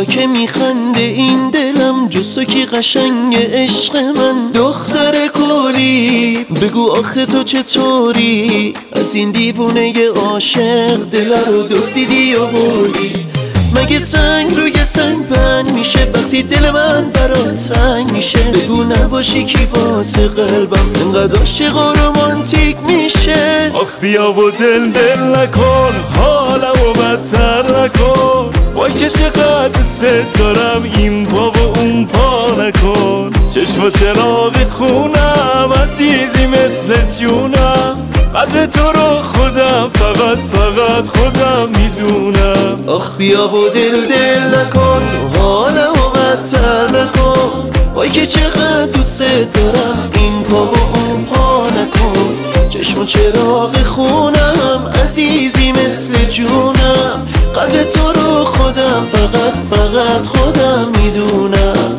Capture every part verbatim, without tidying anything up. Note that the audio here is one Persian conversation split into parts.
بیا که میخنده این دلم، جز تو کی قشنگ عشق من. دختر گلی بگو آخه تو چطوری، از این دیوونه عاشق دل رو دزدیدی و بردی. مگه سنگ روی سنگ بند میشه وقتی دل من برات تنگ میشه؟ بگو نباشی کی واسه قلبم انقدر عاشق و رومانتیک میشه. آخ بیا و دل دل نکن، حالمو بدتر نکن. وای که چقدر دوست دارم این پا و اون پا نکن. چشم و چراغ خونم عزیزی مثل جونم، قدر تو رو خودم فقط فقط خودم میدونم. آخ بیا و دل دل نکن، حالمو بدتر نکن. وای که چقدر دوست دارم این پا و اون پا نکن. چشم و چراغ خونم عزیزی مثل جونم، قدر تو رو خودم فقط فقط خودم میدونم.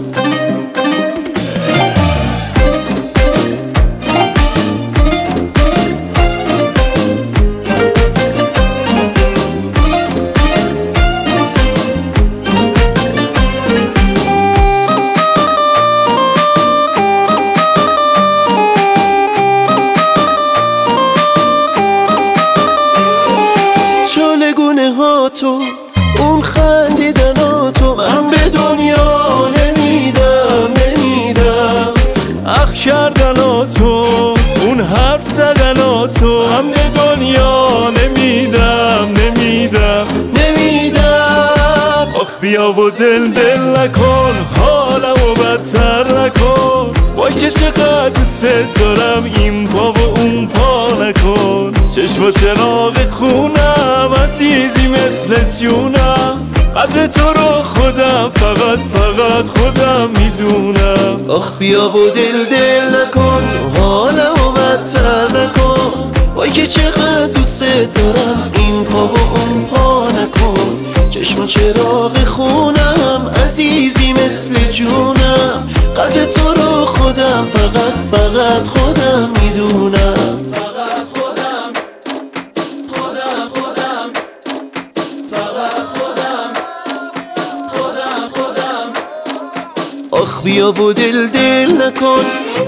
چالگونه ها تو، اون خندیدن تو، من به دنیا نمیدم نمیدم. اخ کردن تو، اون حرف زدن تو، من به دنیا نمیدم نمیدم نمیدم. آخ بیا و دل دل نکن، حالمو بدتر نکن. وای که چقدر دوست دارم این پا و اون پا نکن. چشم و چراغ خونم عزیزی مثل جونم، قدر تو رو خودم فقط فقط خودم میدونم. آخ بیا و دل دل نکن، حالمو بدتر نکن. وای که چقدر دوست دارم این پا و اون پا نکن. چشم و چراغ خونم عزیزی مثل جونم، قدر تو رو خودم فقط فقط خودم میدونم. فقط خودم خودم خودم فقط خودم خودم خودم. آخ بیا و دل دل نکن.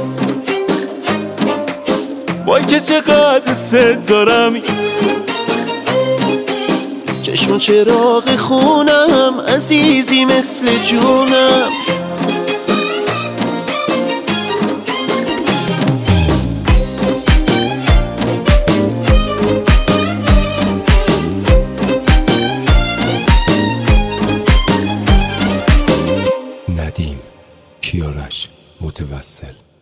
وای که چقدر دوست دارم چشم و چراغ خونم عزیزی مثل جونم. ندیم کیارش متوسل.